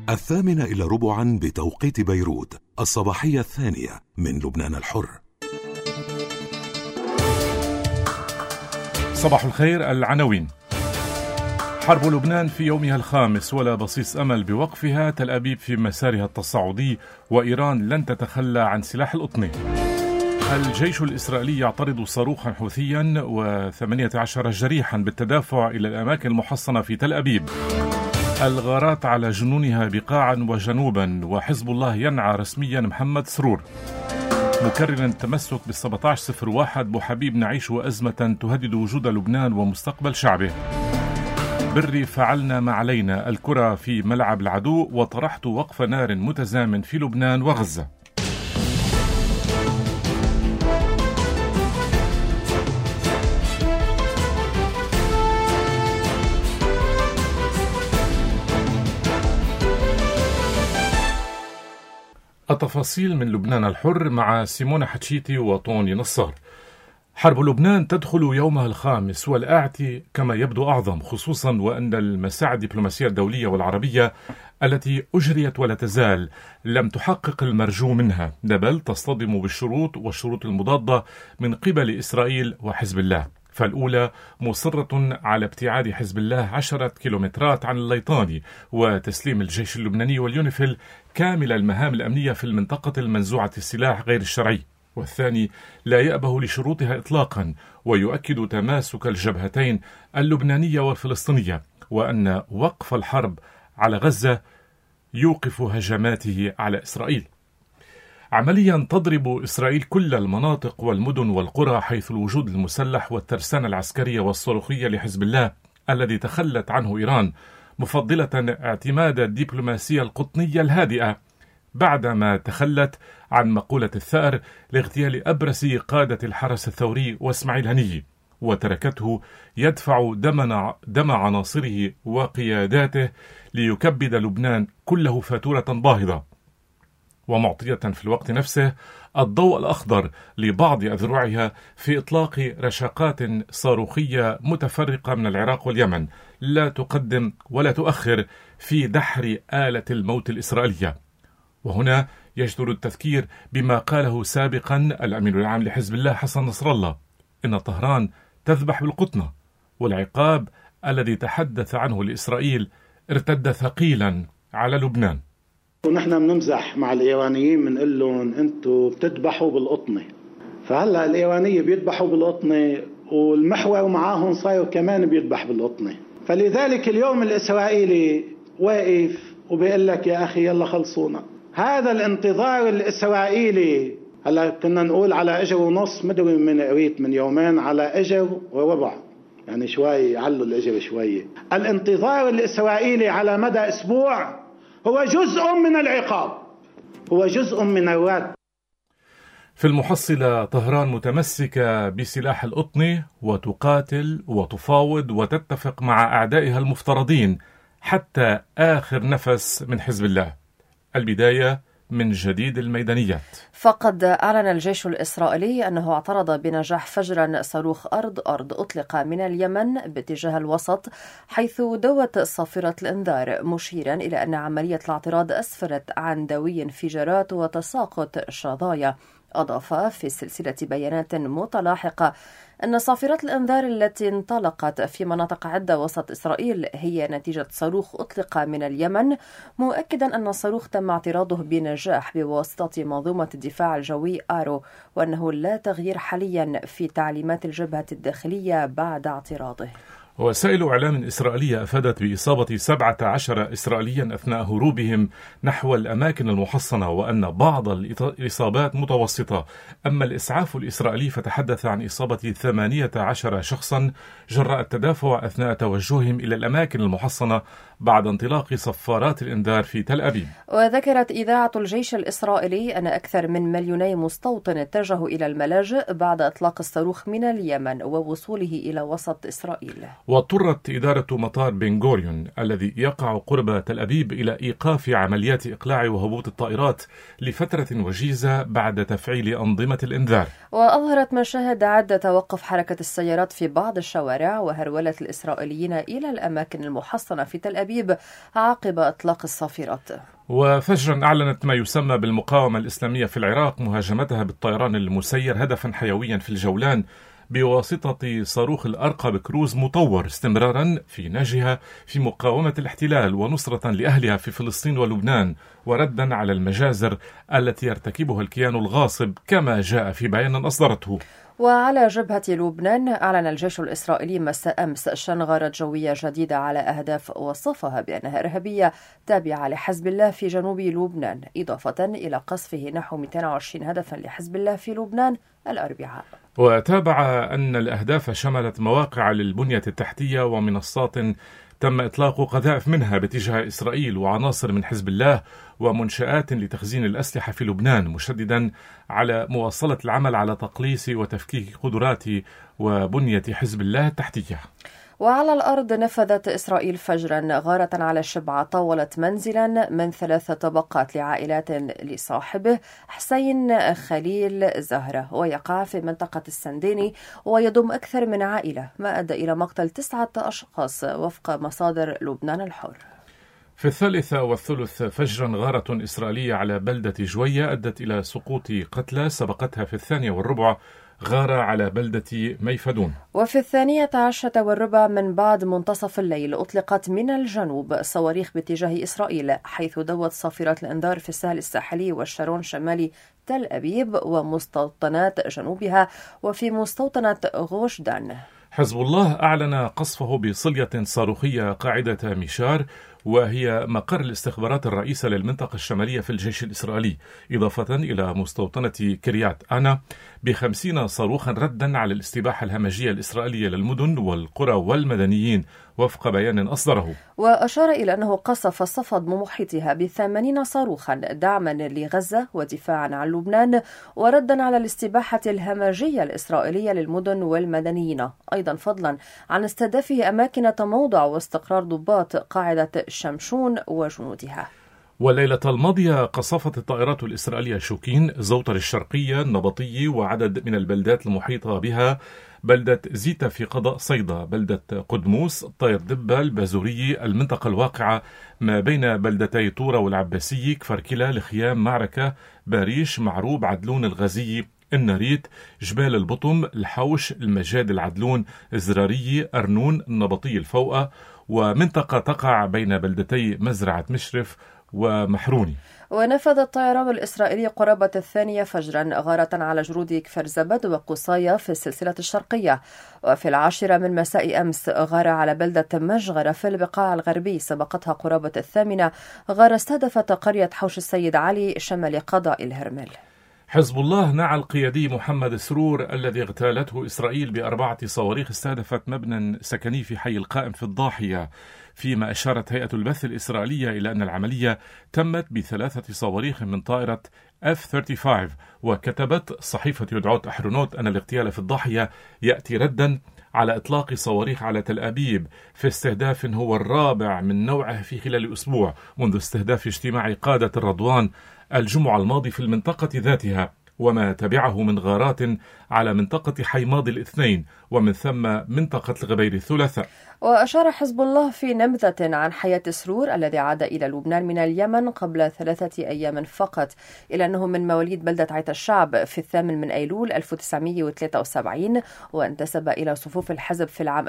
8:45 بتوقيت بيروت، الصباحية 2 من لبنان الحر. صباح الخير. العناوين: حرب لبنان في يومها 5 ولا بصيص أمل بوقفها، تل أبيب في مسارها التصاعدي، وإيران لن تتخلى عن سلاح القطن. الجيش الإسرائيلي يعترض صاروخا حوثيا و18 جريحا بالتدافع إلى الأماكن المحصنة في تل أبيب. الغارات على جنونها بقاعا وجنوبا، وحزب الله ينعى رسميا محمد سرور. مكررا التمسك بال1701 بوحبيب نعيش أزمة تهدد وجود لبنان ومستقبل شعبه. بري فعلنا ما علينا، الكرة في ملعب العدو، وطرحت وقف نار متزامن في لبنان وغزة. التفاصيل من لبنان الحر مع سيمونة حتشيتي وطوني نصار. حرب لبنان تدخل يومها 5 والآتي كما يبدو أعظم، خصوصا وأن المساعي الدبلوماسية الدولية والعربية التي أجريت ولا تزال لم تحقق المرجو منها، بل تصطدم بالشروط والشروط المضادة من قبل إسرائيل وحزب الله. فالأولى مصرة على ابتعاد حزب الله 10 كيلومترات عن الليطاني وتسليم الجيش اللبناني واليونيفيل كامل المهام الأمنية في المنطقة المنزوعة السلاح غير الشرعي. والثاني لا يأبه لشروطها إطلاقا، ويؤكد تماسك الجبهتين اللبنانية والفلسطينية، وأن وقف الحرب على غزة يوقف هجماته على إسرائيل. عمليا تضرب إسرائيل كل المناطق والمدن والقرى حيث الوجود المسلح والترسانة العسكرية والصاروخية لحزب الله الذي تخلت عنه إيران، مفضلة اعتماد الدبلوماسية القطنية الهادئة بعدما تخلت عن مقولة الثأر لاغتيال أبرز قادة الحرس الثوري واسماعيل هنية، وتركته يدفع دم عناصره وقياداته ليكبد لبنان كله فاتورة باهظة، ومعطية في الوقت نفسه الضوء الأخضر لبعض أذرعها في إطلاق رشاقات صاروخية متفرقة من العراق واليمن لا تقدم ولا تؤخر في دحر آلة الموت الإسرائيلية. وهنا يجدر التذكير بما قاله سابقا الأمين العام لحزب الله حسن نصر الله، إن طهران تذبح بالقطنة، والعقاب الذي تحدث عنه لإسرائيل ارتد ثقيلا على لبنان. ونحن بنمزح مع الإيرانيين بنقول لهم أنتوا بتذبحوا بالقطنة، فهلا الإيرانية بيذبحوا بالقطنة والمحور معاهم صاير كمان بيذبح بالقطنة. فلذلك اليوم الإسرائيلي واقف وبيقول لك يا أخي يلا خلصونا. هذا الانتظار الإسرائيلي، هلا كنا نقول على أجر ونص، مدري من قريت من يومين على أجر وربع، يعني شوي علوا الأجر شوية. الانتظار الإسرائيلي على مدى أسبوع هو جزء من العقاب، هو جزء من الرد. في المحصلة طهران متمسكة بسلاح القطن وتقاتل وتفاوض وتتفق مع أعدائها المفترضين حتى آخر نفس من حزب الله. البداية من جديد الميدانيات. فقد أعلن الجيش الإسرائيلي أنه اعترض بنجاح فجرا صاروخ أرض أطلق من اليمن باتجاه الوسط، حيث دوت صافرة الإنذار، مشيرا إلى أن عملية الاعتراض أسفرت عن دوي انفجارات وتساقط شظايا. أضاف في سلسلة بيانات متلاحقة أن صافرات الإنذار التي انطلقت في مناطق عدة وسط إسرائيل هي نتيجة صاروخ أطلق من اليمن، مؤكدا أن الصاروخ تم اعتراضه بنجاح بواسطة منظومة الدفاع الجوي آرو، وأنه لا تغيير حاليا في تعليمات الجبهة الداخلية بعد اعتراضه. وسائل إعلام إسرائيلية أفادت بإصابة 17 إسرائيليا أثناء هروبهم نحو الأماكن المحصنة، وأن بعض الإصابات متوسطة. أما الإسعاف الإسرائيلي فتحدث عن إصابة 18 شخصا جراء التدافع أثناء توجههم إلى الأماكن المحصنة بعد انطلاق صفارات الإنذار في تل أبيب. وذكرت إذاعة الجيش الإسرائيلي أن أكثر من 2,000,000 مستوطن اتجهوا إلى الملاجئ بعد إطلاق الصاروخ من اليمن ووصوله إلى وسط إسرائيل. واضطرت إدارة مطار بن غوريون الذي يقع قرب تل أبيب إلى إيقاف عمليات إقلاع وهبوط الطائرات لفترة وجيزة بعد تفعيل أنظمة الإنذار. وأظهرت مشاهد عدة توقف حركة السيارات في بعض الشوارع وهرولة الإسرائيليين إلى الأماكن المحصنة في تل أبيب عقب إطلاق الصافرات. وفجرا أعلنت ما يسمى بالمقاومة الإسلامية في العراق مهاجمتها بالطيران المسير هدفا حيويا في الجولان بواسطة صاروخ الأرقب كروز مطور، استمرارا في نهجها في مقاومة الاحتلال ونصرة لأهلها في فلسطين ولبنان، وردا على المجازر التي يرتكبها الكيان الغاصب كما جاء في بيان أصدرته. وعلى جبهة لبنان، أعلن الجيش الإسرائيلي مساء أمس شن غارات جوية جديدة على أهداف وصفها بأنها إرهابية تابعة لحزب الله في جنوب لبنان، إضافة إلى قصفه نحو 220 هدفا لحزب الله في لبنان الأربعاء. وتابع أن الأهداف شملت مواقع للبنية التحتية ومنصات تم إطلاق قذائف منها باتجاه إسرائيل وعناصر من حزب الله ومنشآت لتخزين الأسلحة في لبنان، مشددا على مواصلة العمل على تقليص وتفكيك قدرات وبنية حزب الله التحتية. وعلى الأرض، نفذت إسرائيل فجرا غارة على شبعة طاولت منزلا من 3 طبقات لعائلات لصاحبه حسين خليل زهرة، ويقع في منطقة السنديني ويضم أكثر من عائلة، ما أدى إلى مقتل 9 أشخاص وفق مصادر لبنان الحر. في 3:03 فجرا غارة إسرائيلية على بلدة جوية أدت إلى سقوط قتلى، سبقتها في 2:15 غارة على بلدة ميفدون. وفي 12:15 من بعد منتصف الليل أطلقت من الجنوب صواريخ باتجاه إسرائيل، حيث دوت صافرات الإنذار في السهل الساحلي والشارون شمالي تل أبيب ومستوطنات جنوبها وفي مستوطنة غوش دان. حزب الله أعلن قصفه بصلية صاروخية قاعدة ميشار، وهي مقر الاستخبارات الرئيسة للمنطقة الشمالية في الجيش الإسرائيلي، إضافة إلى مستوطنة كريات أنا ب50 صاروخا ردا على الاستباحة الهمجية الإسرائيلية للمدن والقرى والمدنيين وفق بيان أصدره. وأشار إلى أنه قصف صفد محيطها ب80 صاروخا دعما لغزة ودفاعا عن لبنان وردا على الاستباحة الهمجية الإسرائيلية للمدن والمدنيين، أيضا فضلا عن استهدافه أماكن تموضع واستقرار ضباط قاعدة شمشون وجنودها. والليلة الماضية قصفت الطائرات الإسرائيلية شوكين، زوطر الشرقية، النبطي وعدد من البلدات المحيطة بها، بلدة زيتا في قضاء صيدا، بلدة قدموس، طير دبة، البازوري، المنطقة الواقعة ما بين بلدتي طورة والعباسية، كفر كلا، الخيام، معركة، باريش، معروب، عدلون، الغزية، النريت، جبال البطم، الحوش، المجاد، العدلون، الزرارية، أرنون، النبطي الفوقة، ومنطقة تقع بين بلدتي مزرعة مشرف ومحروني. ونفذ الطيران الإسرائيلي قرابة 2 فجرا غارة على جرود كفر زبد وقصاية في السلسلة الشرقية. وفي 10 من مساء أمس غار على بلدة مجغرة في البقاع الغربي، سبقتها قرابة 8 غارة استهدفت قرية حوش السيد علي شمال قضاء الهرمل. حزب الله نعى القيادي محمد سرور الذي اغتالته إسرائيل ب4 صواريخ استهدفت مبنى سكني في حي القائم في الضاحية، فيما أشارت هيئة البث الإسرائيلية إلى أن العملية تمت ب3 صواريخ من طائرة F-35. وكتبت صحيفة يدعوت أحرونوت أن الاغتيال في الضاحية يأتي ردا على إطلاق صواريخ على تل أبيب في استهداف هو الرابع من نوعه في خلال أسبوع منذ استهداف اجتماع قادة الرضوان الجمعة الماضي في المنطقة ذاتها، وما تبعه من غارات على منطقة حي ماضي الاثنين ومن ثم منطقة الغبير الثلاثاء. وأشار حزب الله في نبذة عن حياة سرور الذي عاد إلى لبنان من اليمن قبل 3 أيام فقط إلى أنه من مواليد بلدة عيت الشعب في 8 أيلول 1973، وانتسب إلى صفوف الحزب في العام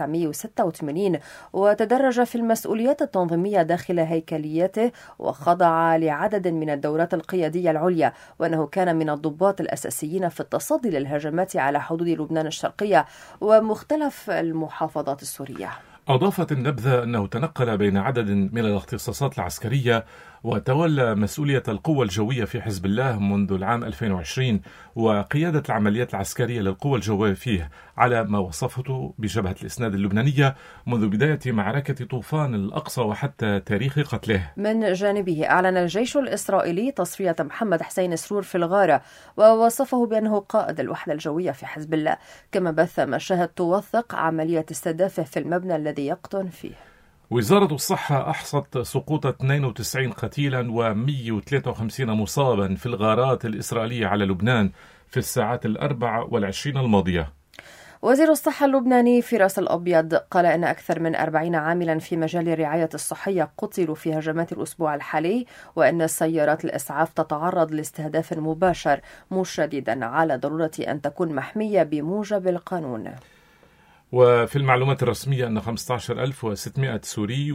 1986، وتدرج في المسؤوليات التنظيمية داخل هيكليته وخضع لعدد من الدورات القيادية العليا، وأنه كان من الضباط الأساسيين في التصدي للهجمات على حدود لبنان الشرقية ومختلف المحافظات السورية. أضافت النبذة أنه تنقل بين عدد من الاختصاصات العسكرية وتولى مسؤولية القوة الجوية في حزب الله منذ العام 2020 وقيادة العمليات العسكرية للقوة الجوية فيه على ما وصفته بجبهة الإسناد اللبنانية منذ بداية معركة طوفان الأقصى وحتى تاريخ قتله. من جانبه أعلن الجيش الإسرائيلي تصفية محمد حسين سرور في الغارة ووصفه بأنه قائد الوحدة الجوية في حزب الله، كما بث مشاهد توثق عملية استهدافه في المبنى الذي يقطن فيه. وزارة الصحة أحصت سقوط 92 قتيلا و153 مصابا في الغارات الإسرائيلية على لبنان في الساعات 24 الماضية. وزير الصحة اللبناني فراس الأبيض قال إن أكثر من 40 عاملا في مجال الرعاية الصحية قتلوا في هجمات الأسبوع الحالي، وأن سيارات الإسعاف تتعرض لاستهداف مباشر، مشددا على ضرورة أن تكون محمية بموجب القانون. وفي المعلومات الرسمية أن 15,600 سوري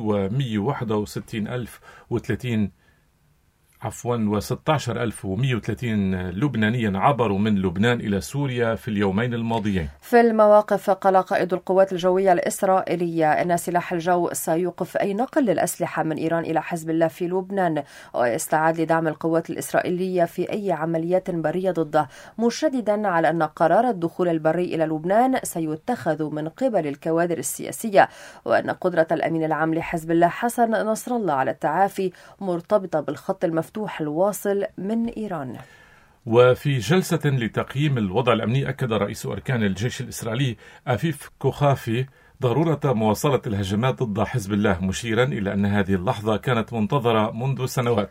و16,130 لبنانيا عبروا من لبنان إلى سوريا في اليومين الماضيين. في المواقف قال قائد القوات الجوية الإسرائيلية أن سلاح الجو سيوقف أي نقل للأسلحة من إيران إلى حزب الله في لبنان، ويستعد لدعم القوات الإسرائيلية في أي عمليات برية ضده، مشددا على أن قرار الدخول البري إلى لبنان سيتخذ من قبل الكوادر السياسية، وأن قدرة الأمين العام لحزب الله حسن نصر الله على التعافي مرتبطة بالخط المفتوح الواصل من إيران. وفي جلسة لتقييم الوضع الأمني أكد رئيس أركان الجيش الإسرائيلي أفيف كوخافي ضرورة مواصلة الهجمات ضد حزب الله، مشيرا إلى أن هذه اللحظة كانت منتظرة منذ سنوات.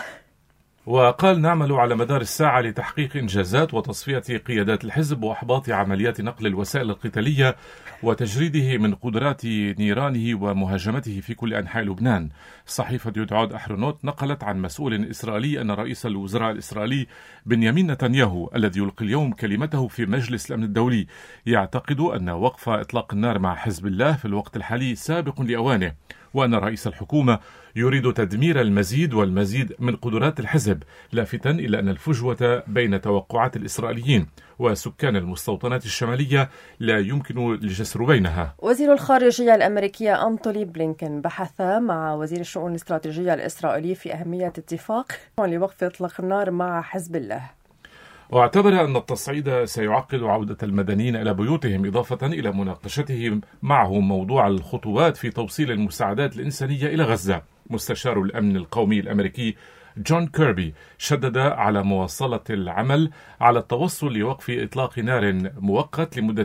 وقال: نعمل على مدار الساعة لتحقيق إنجازات وتصفية قيادات الحزب وإحباط عمليات نقل الوسائل القتالية وتجريده من قدرات نيرانه ومهاجمته في كل أنحاء لبنان. صحيفة يدعود أحرونوت نقلت عن مسؤول إسرائيلي أن رئيس الوزراء الإسرائيلي بنيامين نتنياهو الذي يلقي اليوم كلمته في مجلس الأمن الدولي يعتقد أن وقف إطلاق النار مع حزب الله في الوقت الحالي سابق لأوانه، وأن رئيس الحكومة يريد تدمير المزيد والمزيد من قدرات الحزب، لافتا إلى أن الفجوة بين توقعات الإسرائيليين وسكان المستوطنات الشمالية لا يمكن الجسر بينها. وزير الخارجية الأمريكية أنتوني بلينكن بحث مع وزير الشؤون الاستراتيجية الإسرائيلي في أهمية اتفاق لوقف إطلاق النار مع حزب الله، واعتبر أن التصعيد سيعقد عودة المدنيين إلى بيوتهم، إضافة إلى مناقشته معه موضوع الخطوات في توصيل المساعدات الإنسانية إلى غزة. مستشار الأمن القومي الأمريكي جون كيربي شدد على مواصلة العمل على التوصل لوقف إطلاق نار مؤقت لمدة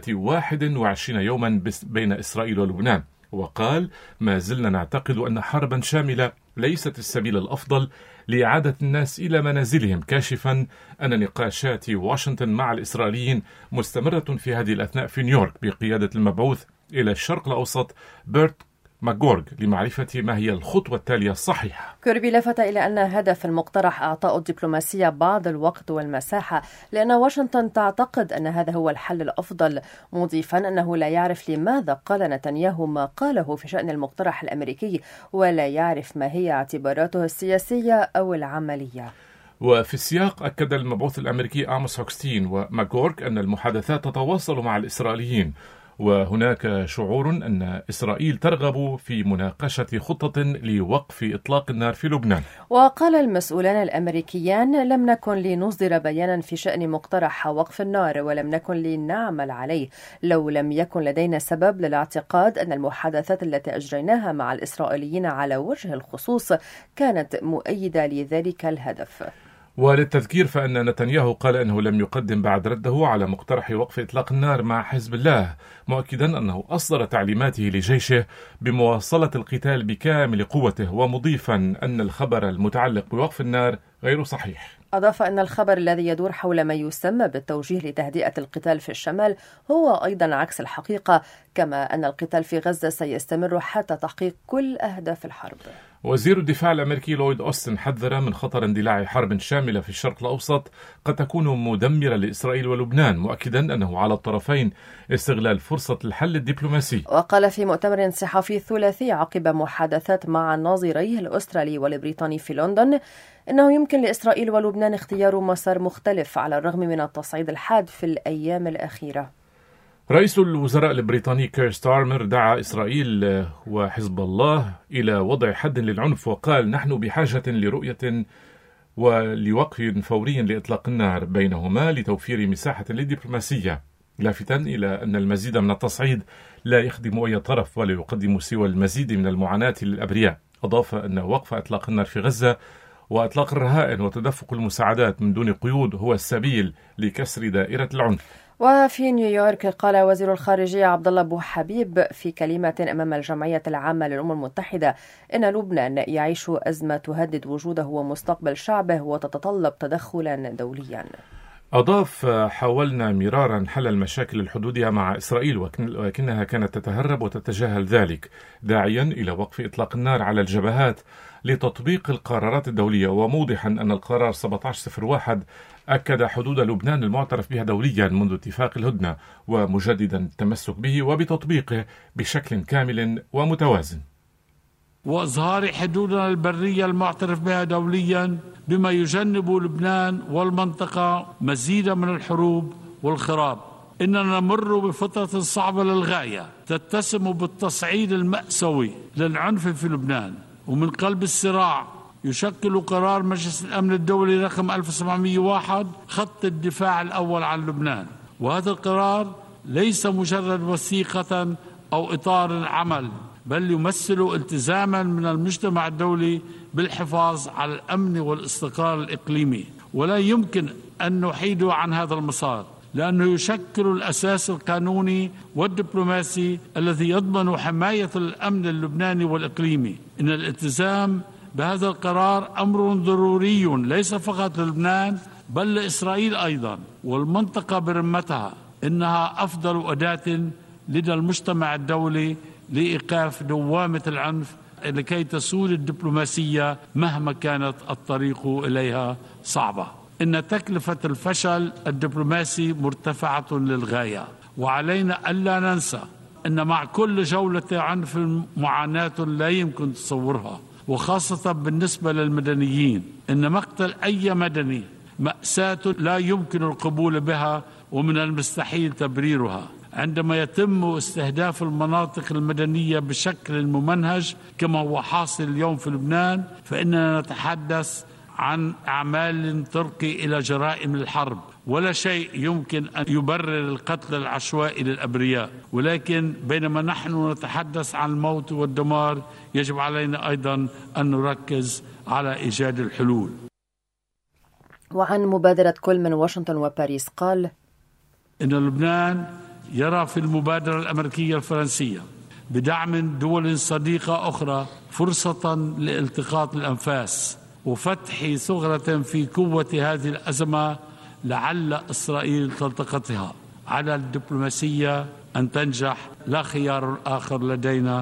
21 يوما بين إسرائيل ولبنان، وقال: ما زلنا نعتقد أن حربا شاملة ليست السبيل الأفضل لإعادة الناس إلى منازلهم، كاشفا أن نقاشات واشنطن مع الإسرائيليين مستمرة في هذه الأثناء في نيويورك بقيادة المبعوث إلى الشرق الأوسط بيرت ماكغورغ لمعرفة ما هي الخطوة التالية الصحيحة. كيربي لفت إلى أن هدف المقترح إعطاء الدبلوماسية بعض الوقت والمساحة، لأن واشنطن تعتقد أن هذا هو الحل الأفضل، مضيفا أنه لا يعرف لماذا قال نتنياهو ما قاله في شأن المقترح الأمريكي، ولا يعرف ما هي اعتباراته السياسية أو العملية. وفي السياق أكد المبعوث الأمريكي آموس هوكستين وماكغورغ أن المحادثات تتواصل مع الإسرائيليين، وهناك شعور أن إسرائيل ترغب في مناقشة خطة لوقف إطلاق النار في لبنان. وقال المسؤولان الأمريكيان: لم نكن لنصدر بيانا في شأن مقترح وقف النار، ولم نكن لنعمل عليه لو لم يكن لدينا سبب للاعتقاد أن المحادثات التي أجريناها مع الإسرائيليين على وجه الخصوص كانت مؤيدة لذلك الهدف. وللتذكير فإن نتنياهو قال أنه لم يقدم بعد رده على مقترح وقف إطلاق النار مع حزب الله، مؤكدا أنه أصدر تعليماته لجيشه بمواصلة القتال بكامل قوته، ومضيفا أن الخبر المتعلق بوقف النار غير صحيح. أضاف أن الخبر الذي يدور حول ما يسمى بالتوجيه لتهدئة القتال في الشمال هو أيضا عكس الحقيقة، كما أن القتال في غزة سيستمر حتى تحقيق كل أهداف الحرب. وزير الدفاع الأمريكي لويد أوستن حذر من خطر اندلاع حرب شاملة في الشرق الأوسط قد تكون مدمرة لإسرائيل ولبنان، مؤكدا أنه على الطرفين استغلال فرصة الحل الدبلوماسي. وقال في مؤتمر صحفي ثلاثي عقب محادثات مع ناظريه الأسترالي والبريطاني في لندن إنه يمكن لإسرائيل ولبنان اختيار مسار مختلف على الرغم من التصعيد الحاد في الأيام الأخيرة. رئيس الوزراء البريطاني كير ستارمر دعا إسرائيل وحزب الله إلى وضع حد للعنف، وقال: نحن بحاجة لرؤية ولوقف فوري لإطلاق النار بينهما لتوفير مساحة للدبلوماسية، لافتا إلى أن المزيد من التصعيد لا يخدم أي طرف ولا يقدم سوى المزيد من المعاناة للأبرياء. أضاف أن وقف إطلاق النار في غزة وإطلاق الرهائن وتدفق المساعدات من دون قيود هو السبيل لكسر دائرة العنف. وفي نيويورك قال وزير الخارجية عبد الله أبو حبيب في كلمة أمام الجمعية العامة للأمم المتحدة إن لبنان يعيش أزمة تهدد وجوده ومستقبل شعبه وتتطلب تدخلا دوليا. أضاف: حاولنا مرارا حل المشاكل الحدودية مع إسرائيل ولكنها كانت تتهرب وتتجاهل ذلك، داعيا إلى وقف إطلاق النار على الجبهات لتطبيق القرارات الدولية، وموضحا أن القرار 1701 أكد حدود لبنان المعترف بها دوليا منذ اتفاق الهدنة، ومجددا التمسك به وبتطبيقه بشكل كامل ومتوازن، وإظهار حدودنا البرية المعترف بها دوليا بما يجنب لبنان والمنطقة مزيدا من الحروب والخراب. إننا نمر بفترة صعبة للغاية تتسم بالتصعيد المأساوي للعنف في لبنان، ومن قلب الصراع يشكل قرار مجلس الأمن الدولي رقم 1701 خط الدفاع الأول عن لبنان، وهذا القرار ليس مجرد وثيقة أو إطار عمل، بل يمثل التزاما من المجتمع الدولي بالحفاظ على الأمن والاستقرار الإقليمي، ولا يمكن أن نحيد عن هذا المسار، لأنه يشكل الأساس القانوني والدبلوماسي الذي يضمن حماية الأمن اللبناني والإقليمي. إن الالتزام بهذا القرار أمر ضروري ليس فقط للبنان بل لإسرائيل أيضا والمنطقة برمتها. إنها أفضل أداة لدى المجتمع الدولي لإيقاف دوامة العنف لكي تسود الدبلوماسية مهما كانت الطريق إليها صعبة. إن تكلفة الفشل الدبلوماسي مرتفعة للغاية، وعلينا ألا ننسى أن مع كل جولة عنف معاناة لا يمكن تصورها، وخاصة بالنسبة للمدنيين. إن مقتل أي مدني مأساة لا يمكن القبول بها، ومن المستحيل تبريرها. عندما يتم استهداف المناطق المدنية بشكل ممنهج كما هو حاصل اليوم في لبنان، فإننا نتحدث عن أعمال ترقي إلى جرائم الحرب، ولا شيء يمكن أن يبرر القتل العشوائي للأبرياء. ولكن بينما نحن نتحدث عن الموت والدمار، يجب علينا أيضا أن نركز على إيجاد الحلول. وعن مبادرة كل من واشنطن وباريس قال: إن لبنان يرى في المبادرة الأمريكية الفرنسية بدعم دول صديقة أخرى فرصة لالتقاط الأنفاس وفتح ثغرة في قوة هذه الأزمة، لعل إسرائيل تلتقطها. على الدبلوماسية أن تنجح، لا خيار آخر لدينا.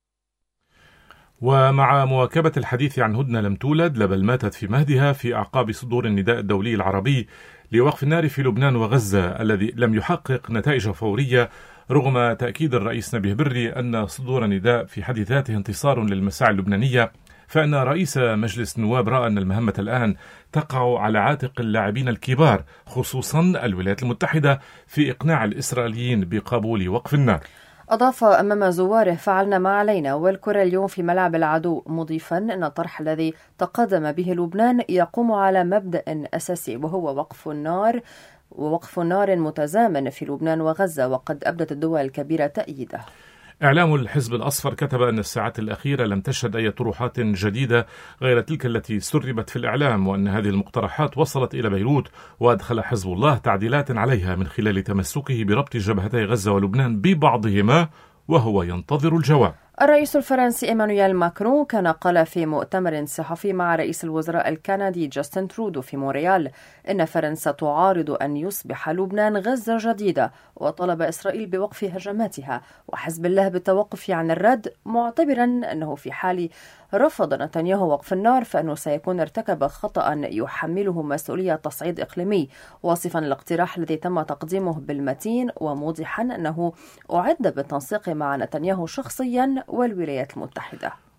ومع مواكبة الحديث عن هدنة لم تولد بل ماتت في مهدها في أعقاب صدور النداء الدولي العربي لوقف النار في لبنان وغزة الذي لم يحقق نتائج فورية، رغم تأكيد الرئيس نبيه بري أن صدور النداء في حد ذاته انتصار للمساعي اللبنانية، فإن رئيس مجلس النواب رأى أن المهمة الآن تقع على عاتق اللاعبين الكبار خصوصا الولايات المتحدة في إقناع الإسرائيليين بقبول وقف النار. أضاف أمام زواره: فعلنا ما علينا والكرة اليوم في ملعب العدو، مضيفا أن الطرح الذي تقدم به لبنان يقوم على مبدأ أساسي وهو ووقف نار متزامن في لبنان وغزة، وقد أبدت الدول الكبيرة تأييده. إعلام الحزب الأصفر كتب أن الساعات الأخيرة لم تشهد أي طروحات جديدة غير تلك التي سربت في الإعلام، وأن هذه المقترحات وصلت إلى بيروت، وأدخل حزب الله تعديلات عليها من خلال تمسكه بربط جبهتي غزة ولبنان ببعضهما وهو ينتظر الجواب. الرئيس الفرنسي إيمانويل ماكرون كان قال في مؤتمر صحفي مع رئيس الوزراء الكندي جاستن ترودو في مونريال إن فرنسا تعارض أن يصبح لبنان غزة جديدة، وطلب إسرائيل بوقف هجماتها وحزب الله بالتوقف عن الرد، معتبرا أنه في حال رفض نتنياهو وقف النار فإنه سيكون ارتكب خطأ يحمله مسؤولية تصعيد إقليمي، واصفا الاقتراح الذي تم تقديمه بالمتين، وموضحا أنه أعد بالتنسيق مع نتنياهو شخصيا والولايات المتحدة.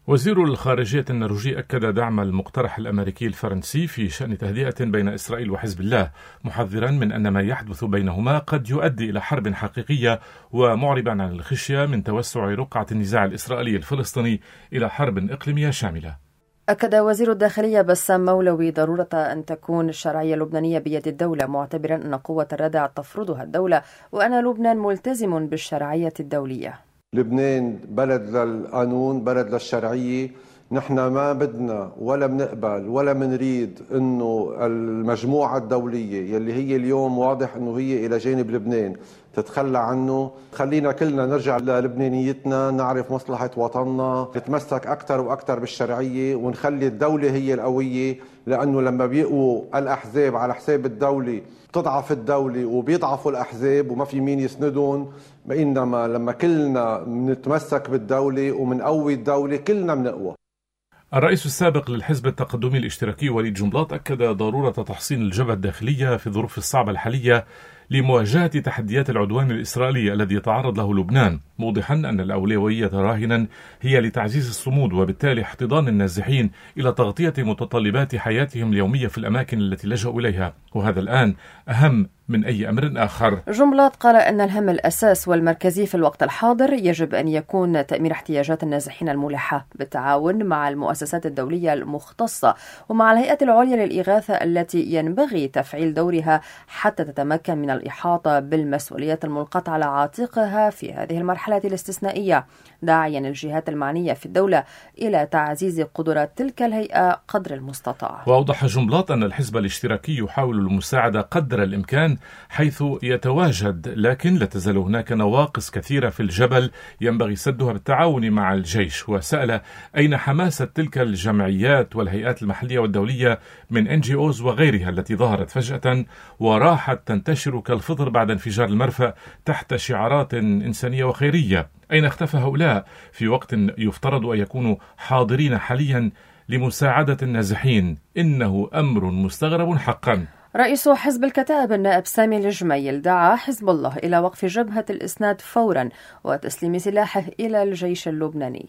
وزير الخارجية النرويجي أكد دعم المقترح الأمريكي الفرنسي في شأن تهدئة بين إسرائيل وحزب الله، محذرا من أن ما يحدث بينهما قد يؤدي إلى حرب حقيقية، ومعربا عن الخشية من توسع رقعة النزاع الإسرائيلي الفلسطيني إلى حرب إقليمية شاملة. أكد وزير الداخلية بسام مولوي ضرورة أن تكون الشرعية اللبنانية بيد الدولة، معتبرا أن قوة الردع تفرضها الدولة وأن لبنان ملتزم بالشرعية الدولية. لبنان بلد للقانون، بلد للشرعية. نحن ما بدنا ولا بنقبل ولا بنريد انه المجموعة الدولية يلي هي اليوم واضح انه هي الى جانب لبنان تتخلى عنه. خلينا كلنا نرجع للبنانيتنا، نعرف مصلحة وطننا، نتمسك اكثر واكثر بالشرعية ونخلي الدولة هي القوية، لانه لما بيقوا الاحزاب على حساب الدولة بتضعف الدولة وبيضعفوا الأحزاب وما في مين يسندون. بينما لما كلنا نتمسك بالدولة ومنقوي الدولة كلنا منقوى. الرئيس السابق للحزب التقدمي الاشتراكي وليد جنبلاط أكد ضرورة تحصين الجبهة الداخلية في الظروف الصعبة الحالية لمواجهة تحديات العدوان الإسرائيلي الذي يتعرض له لبنان، موضحا أن الأولوية راهنا هي لتعزيز الصمود وبالتالي احتضان النازحين إلى تغطية متطلبات حياتهم اليومية في الأماكن التي لجأوا إليها، وهذا الآن أهم من أي أمر آخر. جنبلاط قال أن الهم الأساس والمركزي في الوقت الحاضر يجب أن يكون تأمين احتياجات النازحين الملحة بالتعاون مع المؤسسات الدولية المختصة ومع الهيئة العليا للإغاثة التي ينبغي تفعيل دورها حتى تتمكن من الإحاطة بالمسؤوليات الملقاة على عاتقها في هذه المرحلة الاستثنائية، داعيا الجهات المعنية في الدولة إلى تعزيز قدرات تلك الهيئة قدر المستطاع. وأوضح جنبلاط أن الحزب الاشتراكي يحاول المساعدة قدر الإمكان حيث يتواجد، لكن لا تزال هناك نواقص كثيرة في الجبل ينبغي سدها بالتعاون مع الجيش. وسأل أين حماسة تلك الجمعيات والهيئات المحلية والدولية من NGOs وغيرها التي ظهرت فجأة وراحت تنتشر كالفطر بعد انفجار المرفأ تحت شعارات إنسانية وخيرية. أين اختفى هؤلاء في وقت يفترض أن يكونوا حاضرين حاليا لمساعدة النازحين؟ إنه أمر مستغرب حقا. رئيس حزب الكتائب النائب سامي الجميل دعا حزب الله إلى وقف جبهة الإسناد فورا وتسليم سلاحه إلى الجيش اللبناني.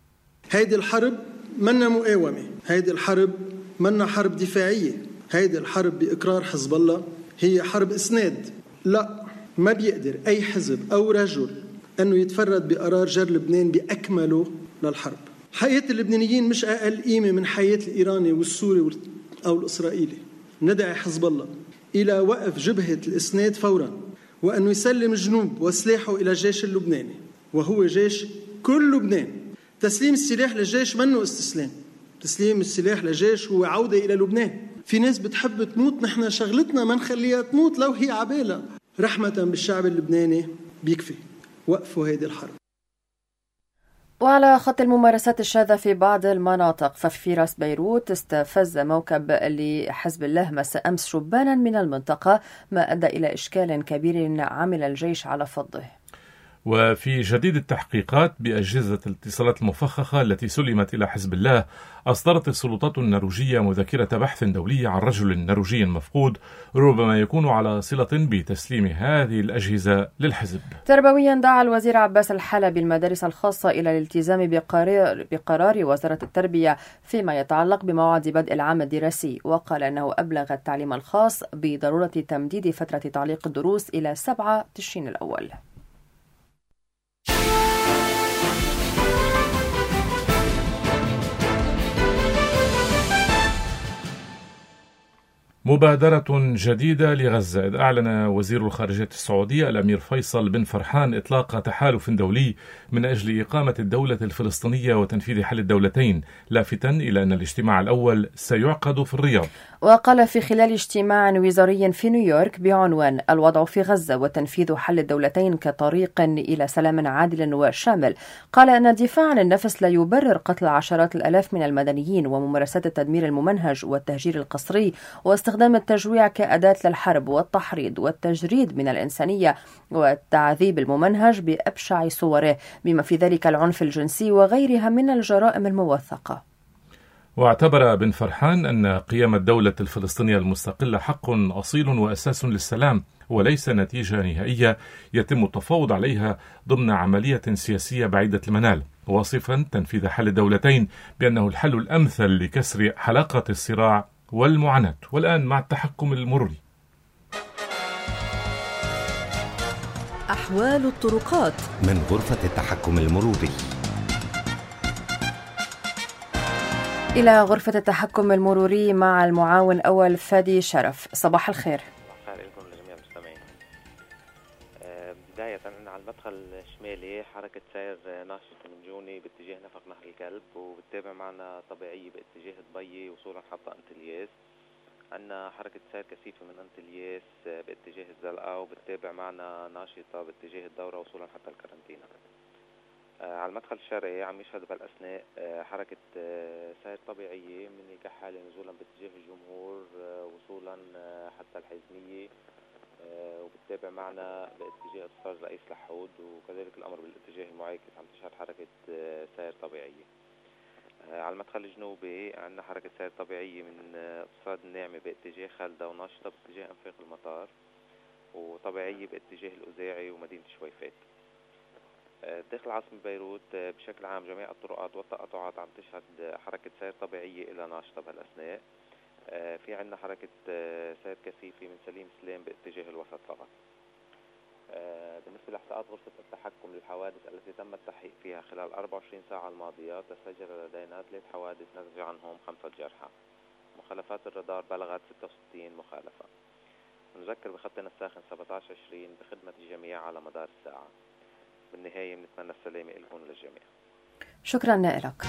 هيدي الحرب منا مقاومة، هيدي الحرب منا حرب دفاعية، هيدي الحرب بإقرار حزب الله هي حرب إسناد. لا، ما بيقدر أي حزب أو رجل أنه يتفرد بقرار جر لبنان بأكمله للحرب. حياة اللبنانيين مش أقل قيمة من حياة الإيراني والسوري أو الإسرائيلي. ندعي حزب الله إلى وقف جبهة الإسناد فورا وأنه يسلم الجنوب وسلاحه إلى الجيش اللبناني وهو جيش كل لبنان. تسليم السلاح للجيش منه استسلام، تسليم السلاح للجيش هو عودة إلى لبنان. في ناس بتحب تموت، نحن شغلتنا ما نخليها تموت لو هي عبالة. رحمة بالشعب اللبناني بيكفي وقفوا هذه الحرب. وعلى خط الممارسات الشاذة في بعض المناطق، ففي راس بيروت استفز موكب لحزب الله مساء أمس شبانا من المنطقة، ما أدى إلى إشكال كبير عمل الجيش على فضه. وفي جديد التحقيقات بأجهزة الاتصالات المفخخة التي سلمت إلى حزب الله، أصدرت السلطات النرويجية مذكرة بحث دولية عن رجل نرويجي مفقود ربما يكون على صلة بتسليم هذه الأجهزة للحزب. تربويا دعا الوزير عباس الحلبي المدارس الخاصة إلى الالتزام بقرار وزارة التربية فيما يتعلق بموعد بدء العام الدراسي، وقال أنه أبلغ التعليم الخاص بضرورة تمديد فترة تعليق الدروس إلى 7 تشرين الأول. مبادرة جديدة لغزة، إذ أعلن وزير الخارجية السعودية الأمير فيصل بن فرحان إطلاق تحالف دولي من أجل إقامة الدولة الفلسطينية وتنفيذ حل الدولتين، لافتاً إلى أن الاجتماع الأول سيعقد في الرياض. وقال في خلال اجتماع وزاري في نيويورك بعنوان الوضع في غزة وتنفيذ حل الدولتين كطريق إلى سلام عادل وشامل، قال أن الدفاع عن النفس لا يبرر قتل عشرات الآلاف من المدنيين وممارسات التدمير الممنهج والتهجير القسري واستخدام التجويع كأداة للحرب والتحريض والتجريد من الإنسانية والتعذيب الممنهج بأبشع صوره، بما في ذلك العنف الجنسي وغيرها من الجرائم الموثقة. واعتبر بن فرحان أن قيام الدولة الفلسطينية المستقلة حق أصيل وأساس للسلام، وليس نتيجة نهائية يتم التفاوض عليها ضمن عملية سياسية بعيدة المنال، واصفا تنفيذ حل الدولتين بأنه الحل الأمثل لكسر حلقة الصراع والمعاناة. والآن مع التحكم المروري. أحوال الطرقات من غرفة التحكم المروري. إلى غرفة التحكم المروري مع المعاون أول فادي شرف. صباح الخير. صباح الخير لكم لجميع المستمعين. بداية على المدخل الشمالي حركة سير ناشطة من جوني باتجاه نفق نهر الكلب، وبتتابع معنا طبيعية باتجاه دبي وصولا حتى انتلياس. عندنا حركة سير كثيفة من انتلياس باتجاه الزلقة، وبتتابع معنا ناشطة باتجاه الدورة وصولا حتى الكارنتينا. على المدخل الشرقي عم يشهد بالأثناء حركة سير طبيعية من الكحالة نزولا باتجاه الجمهور وصولا حتى الحزمية، وبتتابع معنا باتجاه اتصال رئيس لحود، وكذلك الأمر بالاتجاه المعاكس عم تشهد حركة سير طبيعية. على المدخل الجنوبي عندنا حركة سير طبيعية من اتصال الناعمة باتجاه خالدة وناشطة باتجاه أنفاق المطار، وطبيعية باتجاه الأوزاعي ومدينة شويفات. داخل عاصمة بيروت بشكل عام جميع الطرقات والتقاطعات عم تشهد حركة سير طبيعية إلى ناشطة بهالأثناء. في عندنا حركة سير كثيفة من سليم سلام باتجاه الوسط فقط. بالنسبة لإحصاءات غرفة التحكم للحوادث التي تم التحقيق فيها خلال 24 ساعة الماضية، تسجل لدينا 3 حوادث نتج عنهم 5 جرحى. مخالفات الرادار بلغت 66 مخالفة. نذكر بخطنا الساخن 1720 بخدمة الجميع على مدار الساعة. بالنهاية بنتمنى السلامة لكم للجميع. شكرا لك.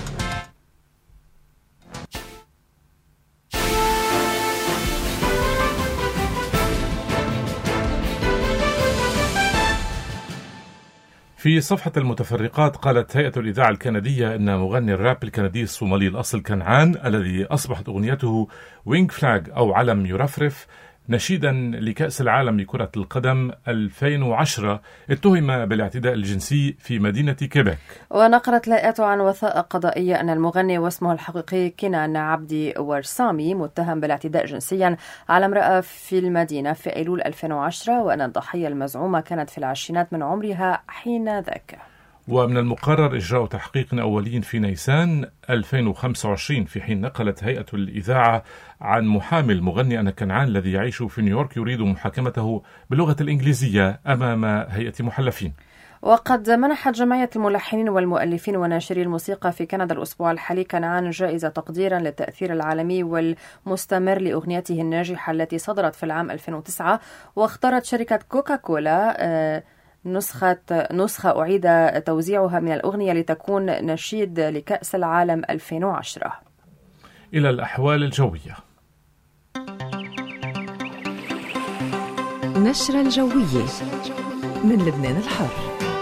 في صفحة المتفرقات قالت هيئة الإذاعة الكندية أن مغني الراب الكندي الصومالي الأصل كنعان الذي أصبحت أغنيته وينج فلاج أو علم يرفرف نشيدا لكأس العالم لكرة القدم 2010 اتهم بالاعتداء الجنسي في مدينة كيبيك. ونقلت لاءات عن وثائق قضائية أن المغني واسمه الحقيقي كنان عبدي ورسامي متهم بالاعتداء جنسيا على امرأة في المدينة في أيلول 2010، وأن الضحية المزعومة كانت في العشرينات من عمرها حين ذاك. ومن المقرر إجراء تحقيق أولي في نيسان 2025، في حين نقلت هيئة الإذاعة عن محامي المغني أن كنعان الذي يعيش في نيويورك يريد محاكمته باللغة الإنجليزية أمام هيئة محلفين. وقد منحت جمعية الملحنين والمؤلفين وناشري الموسيقى في كندا الأسبوع الحالي كنعان جائزة تقديرا للتأثير العالمي والمستمر لأغنيته الناجحة التي صدرت في العام 2009. واختارت شركة كوكاكولا نسخة أعيد توزيعها من الأغنية لتكون نشيد لكأس العالم 2010. إلى الأحوال الجوية. نشرة الجوية من لبنان الحر.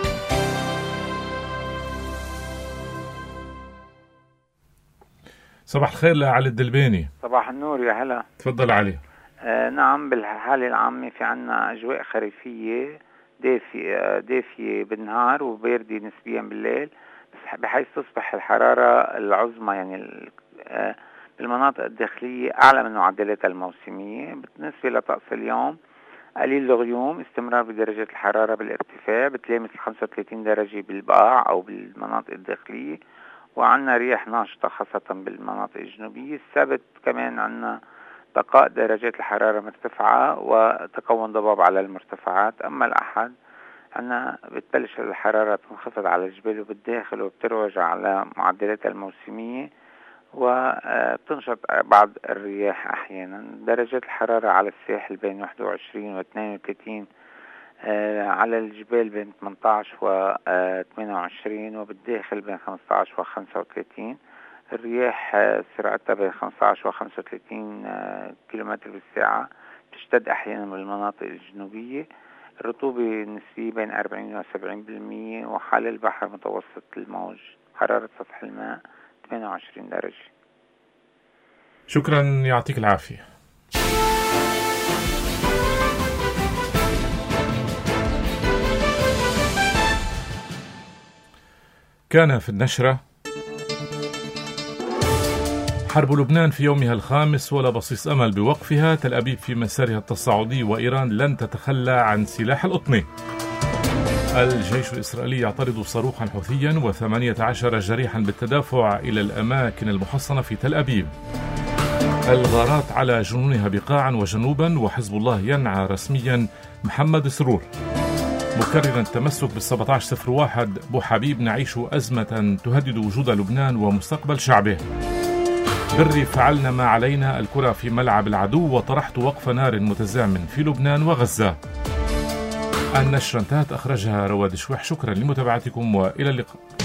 صباح الخير لعلي الدلباني. صباح النور يا هلا. تفضل علي. نعم، بالحالة العامة في عنا أجواء خريفية دافية بالنهار وباردة نسبيا بالليل، بحيث تصبح الحرارة العظمى يعني بالمناطق الداخلية أعلى من معدلاتها الموسمية. بالنسبة لطقس اليوم قليل الغيوم، استمرار بدرجة الحرارة بالارتفاع بتلامس 35 درجة بالبقاع أو بالمناطق الداخلية، وعنا رياح ناشطة خاصة بالمناطق الجنوبية. السبت كمان عنا بقاء درجات الحرارة مرتفعة وتكون ضباب على المرتفعات. أما الأحد عنا بتبلش الحرارة تنخفض على الجبال وبالداخل وبتروج على معدلاتها الموسمية، وبتنشط بعض الرياح أحيانا. درجات الحرارة على الساحل بين 21 و 32، على الجبال بين 18 و 28، وبالداخل بين 15 و 35. الرياح سرعتها بين 15 و 35 كيلومتر بالساعة، تشتد أحيانا بالمناطق الجنوبية. الرطوبة النسبية بين 40 و 70%، وحال البحر متوسط الموج. حرارة سطح الماء 28 درجة. شكرا، يعطيك العافية. كان في النشرة حرب لبنان في يومها الخامس ولا بصيص أمل بوقفها. تل أبيب في مسارها التصاعدي وإيران لن تتخلى عن سلاح القطن. الجيش الإسرائيلي يعترض صاروخا حوثيا و18 جريحا بالتدافع إلى الأماكن المحصنة في تل أبيب. الغارات على جنونها بقاعا وجنوبا، وحزب الله ينعى رسميا محمد سرور مكررا التمسك بال1701. بو حبيب نعيش أزمة تهدد وجود لبنان ومستقبل شعبه. بري فعلنا ما علينا، الكرة في ملعب العدو، وطرحت وقف نار متزامن في لبنان وغزة. النشرة انتهت، أخرجها رواد شويح. شكرا لمتابعتكم وإلى اللقاء.